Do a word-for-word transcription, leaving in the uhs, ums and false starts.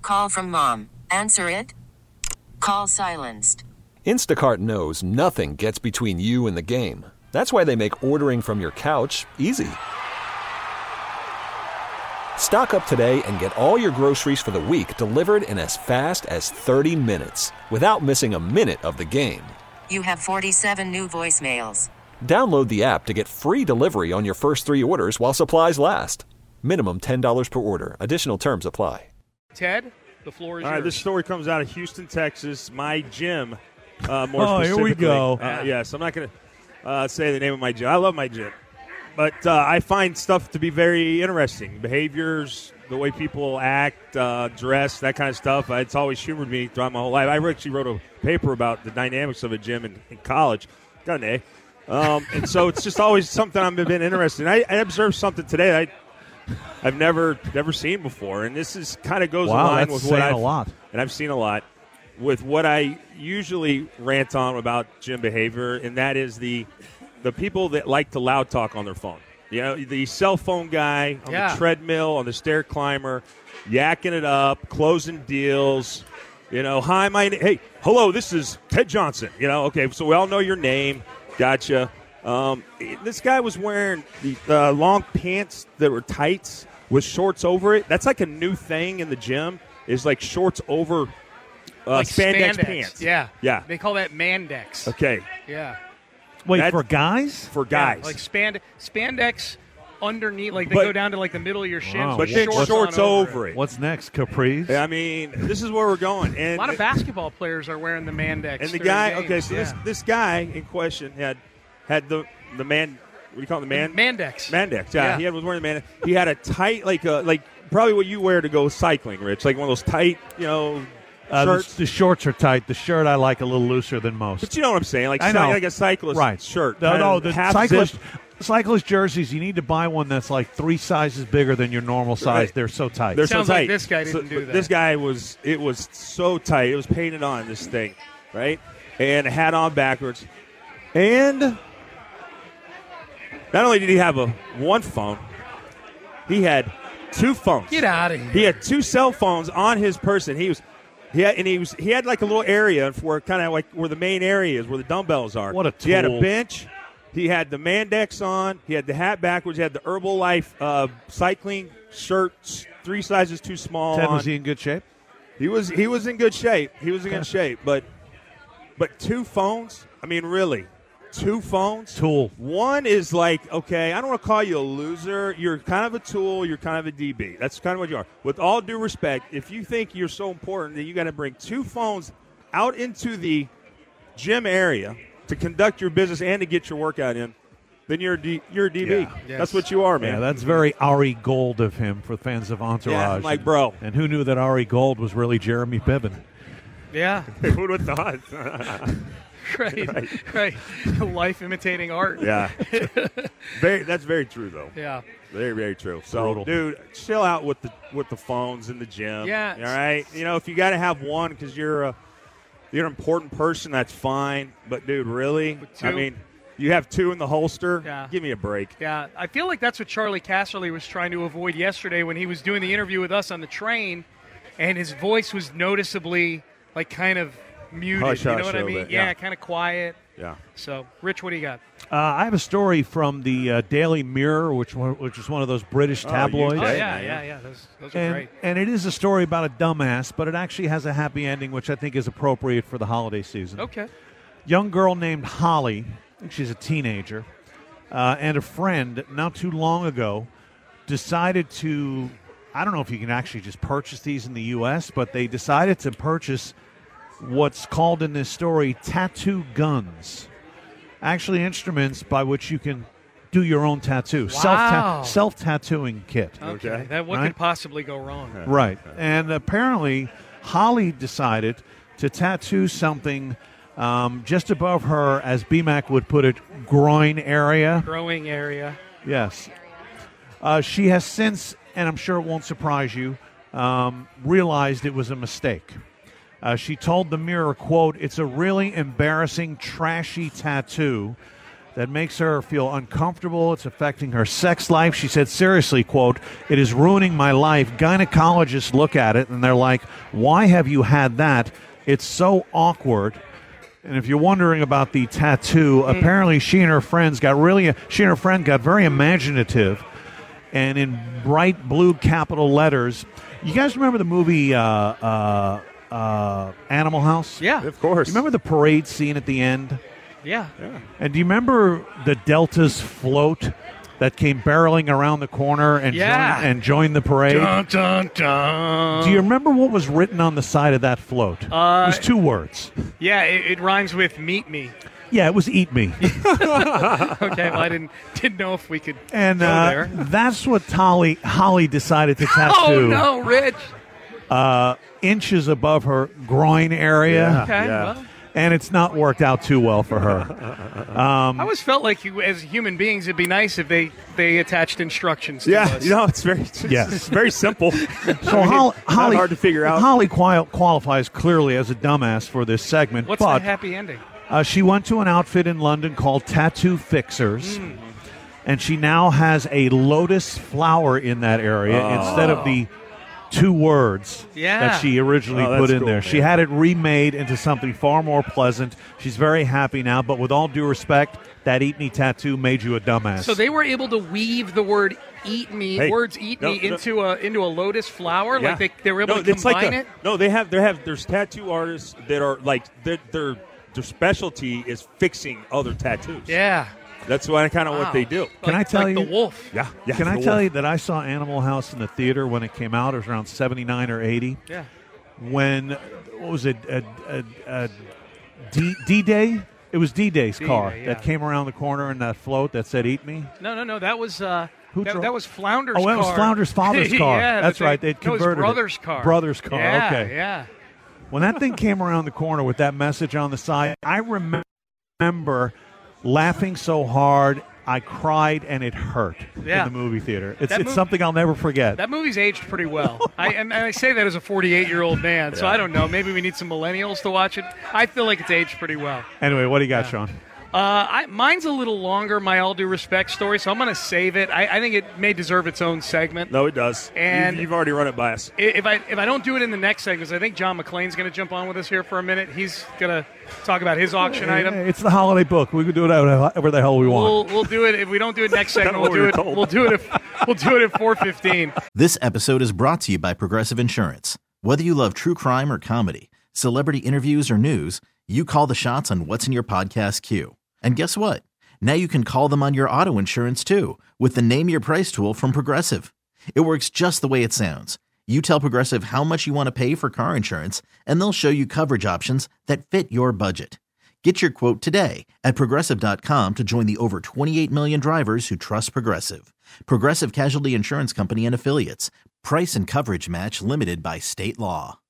Call from mom. Answer it. Call silenced. Instacart knows nothing gets between you and the game. That's why they make ordering from your couch easy. Stock up today and get all your groceries for the week delivered in as fast as thirty minutes without missing a minute of the game. You have forty-seven new voicemails. Download the app to get free delivery on your first three orders while supplies last. Minimum ten dollars per order. Additional terms apply. Ted, the floor is All yours. right, this story comes out of Houston, Texas. My gym, uh, more Oh, here we specifically. go. Uh, Yeah. yes, I'm not going to uh, say the name of my gym. I love my gym. But uh, I find stuff to be very interesting. Behaviors, the way people act, uh, dress, that kind of stuff. It's always humored me throughout my whole life. I actually wrote a paper about the dynamics of a gym in, in college. Got an A. Um, and so it's just always something I've been interested in. I, I observed something today that I, I've never never seen before. And this is kind of goes Wow, in line that's with what saying I've, a lot. and I've seen a lot, with what I usually rant on about gym behavior, and that is the the people that like to loud talk on their phone. You know, the cell phone guy on Yeah. the treadmill, on the stair climber, yakking it up, closing deals. You know, hi, my na- hey, hello, this is Ted Johnson. You know, okay, so we all know your name. Gotcha. Um, this guy was wearing the uh, long pants that were tights with shorts over it. That's like a new thing in the gym. Is like shorts over uh, like spandex, spandex, pants. Yeah. Yeah. They call that mandex. Okay. Yeah. Wait, That- for guys? For guys. Yeah, like spand- spandex underneath, like they But- go down to like the middle of your shins. Wow. with but then shorts, shorts, on over it. it. What's next? Capris? I mean, this is where we're going. And A lot of basketball players are wearing the mandex. And the during guy, games. okay, so yeah. this this guy in question had had the the man. What do you call it? The man mandex. Mandex. Yeah, Yeah. he had, was wearing the man. He had a tight, like a like probably what you wear to go cycling, Rich, like one of those tight, you know, Uh, the, shirts. the shorts are tight. The shirt I like a little looser than most. But you know what I'm saying? Like I cy- know. like a cyclist Right. shirt. No, kind no, of the half cyclist zip. cyclist jerseys. You need to buy one that's like three sizes bigger than your normal size. Right. They're so tight. They're Sounds so like tight. this guy didn't So- do that. This guy was. It was so tight. It was painted on this thing, right? And a hat on backwards. And not only did he have a one phone, he had two phones. Get out of here. He had two cell phones on his person. He was, he had, and he was, he had like a little area for kind of like where the main area is, where the dumbbells are. What a He had a tool. bench. He had the Mandex on. He had the hat backwards. He had the Herbalife uh, cycling shirt, s- three sizes too small. Ted, on. was he in good shape? He was he was in good shape. He was in good shape, but but two phones. I mean, really, two phones. Tool. One is like, okay, I don't want to call you a loser. You're kind of a tool. You're kind of a D B. That's kind of what you are. With all due respect, if you think you're so important that you got to bring two phones out into the gym area to conduct your business and to get your workout in, then you're a D, you're a D B. Yeah. Yes. That's what you are, man. Yeah, that's very Ari Gold of him for fans of Entourage. Yeah, I'm like, bro. And who knew that Ari Gold was really Jeremy Piven? Yeah. Who would have thought? Right. Right. Life imitating art. Yeah. very, that's very true, though. Yeah. Very, very true. So, Brutal. dude, chill out with the with the phones in the gym. Yeah. All right. You know, if you got to have one because you're a you're an important person, that's fine. But, dude, really, two? I mean, you have two in the holster. Yeah. Give me a break. Yeah, I feel like that's what Charlie Casserly was trying to avoid yesterday when he was doing the interview with us on the train, and his voice was noticeably like kind of muted. Hush, you know hush what a I little mean? bit, yeah, yeah. kind of quiet. Yeah. So, Rich, what do you got? Uh, I have a story from the uh, Daily Mirror, which one- which is one of those British Oh, tabloids. Oh Okay, yeah, man. yeah, yeah. Those, those are And, great. and it is a story about a dumbass, but it actually has a happy ending, which I think is appropriate for the holiday season. Okay. Young girl named Holly, I think she's a teenager, uh, and a friend not too long ago decided to, I don't know if you can actually just purchase these in the U S, but they decided to purchase what's called in this story tattoo guns. Actually, instruments by which you can do your own tattoo. Wow. Self self tattooing kit. Okay. Okay. That what Right. could possibly go wrong? Right. And apparently, Holly decided to tattoo something um, just above her, as B MAC would put it, groin area. Growing area. Yes. Uh, she has since, and I'm sure it won't surprise you, um, realized it was a mistake. Uh, she told the Mirror, quote, "It's a really embarrassing, trashy tattoo that makes her feel uncomfortable. It's affecting her sex life. She said, seriously, quote, it is ruining my life. Gynecologists look at it and they're like, why have you had that? It's so awkward. And if you're wondering about the tattoo, mm. apparently she and her friends got really, she and her friend got very imaginative. And in bright blue capital letters, you guys remember the movie uh, uh, uh, Animal House? Yeah. Of course. You remember the parade scene at the end? Yeah. Yeah. And do you remember the Delta's float that came barreling around the corner and, yeah. joined, and joined the parade? Dun, dun, dun. Do you remember what was written on the side of that float? Uh, it was two words. Yeah, it, it rhymes with meet me. Yeah, it was eat me. Okay, well, I didn't didn't know if we could And go uh, there. that's what Holly, Holly decided to tattoo. Oh, no, Rich. Uh, inches above her groin area. Yeah. Okay, Yeah. well. And it's not worked out too well for her. Um, I always felt like you, as human beings, it'd be nice if they, they attached instructions to Yeah, us. you know, it's very, it's, Yes. it's very simple. So Holly, Not Holly, hard to figure out. Holly quali- qualifies clearly as a dumbass for this segment. What's but the happy ending? uh, she went to an outfit in London called Tattoo Fixers, Mm. and she now has a lotus flower in that area Oh. instead of the two words Yeah. that she originally Oh, that's put in cool, there. man. She had it remade into something far more pleasant. She's very happy now, but with all due respect, that eat me tattoo made you a dumbass. So they were able to weave the word "eat me," Hey, words "eat no, me" no. into a into a lotus flower. Yeah. Like they, they were able no, to it's like combine a- it. No, they have they have there's tattoo artists that are like their their their specialty is fixing other tattoos. Yeah. That's what kind of Wow. what they do. Can Like- I tell like you? the wolf? Yeah, yeah. Can I the tell wolf. you that I saw Animal House in the theater when it came out? It was around seventy-nine or eighty. Yeah. When, what was it, a, a, a D, D-Day? It was D-Day's D-Day, car yeah. that came around the corner in that float that said, eat me. No, no, no. That was uh, Who that, dro- that was Flounder's Oh, car. that was Flounder's father's car. yeah, That's but right. They, They'd no, it was converted it. brother's car. Brother's car, Yeah, okay. Yeah. When that thing came around the corner with that message on the side, I remem- remember laughing so hard I cried and it hurt Yeah. in the movie theater. It's, That it's mov- something I'll never forget. That movie's aged pretty well. I and, and I say that as a forty-eight-year-old man, so I don't know. Maybe we need some millennials to watch it. I feel like it's aged pretty well. Anyway, what do you got, Sean? Uh, I, mine's a little longer, my all due respect story, so I'm going to save it. I, I think it may deserve its own segment. No, it does. And- you've, you've already run it by us. I- If I if I don't do it in the next segment, 'cause I think John McClane's going to jump on with us here for a minute. He's going to talk about his auction item. It's the holiday book. We can do it however the hell we want. We'll we'll do it if we don't do it next segment. Kinda We'll what do you're it. told. We'll do it if we'll do it at four fifteen. This episode is brought to you by Progressive Insurance. Whether you love true crime or comedy, celebrity interviews or news, you call the shots on what's in your podcast queue. And guess what? Now you can call them on your auto insurance too with the Name Your Price tool from Progressive. It works just the way it sounds. You tell Progressive how much you want to pay for car insurance, and they'll show you coverage options that fit your budget. Get your quote today at Progressive dot com to join the over twenty-eight million drivers who trust Progressive. Progressive Casualty Insurance Company and Affiliates. Price and coverage match limited by state law.